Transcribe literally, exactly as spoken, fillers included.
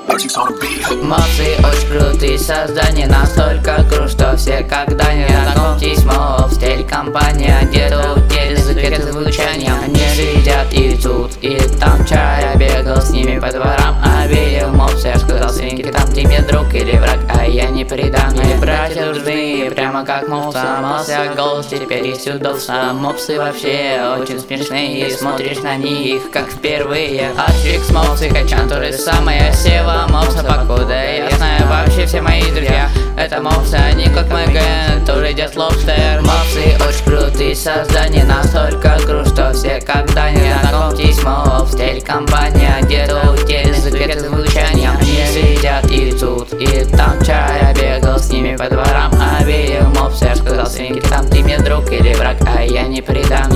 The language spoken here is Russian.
Мопсы очень крутые создания, настолько крут, что все когда-нибудь знакомьтесь, моб, стиль компания, где-то утели закрыты звучанием. Они сидят и тут, и там чай, я бегал с ними по дворам, обеих мопсы, я сказал свинки, там ты мне друг или враг, а я не предам. Мои братья нужны, прямо как мопса, мопс я голос, теперь есть удобство. Мопсы вообще очень смешные, смотришь на них как впервые. Атрикс, мопсы, качан, то же самое, сева, мопса, покуда я знаю, вообще все мои друзья это мопсы, они как мой ген, тоже идет лобстер. Мопсы очень крутые создания, настолько крут, что все когда-нибудь знакомьтесь, моб, стиль компания, где-то утели закрыты звучанием. Они сидят и тут, и там чай, я бегал с ними по дворам, обеих мопс, я сказал свинки, там ты мне друг или враг, а я не предам.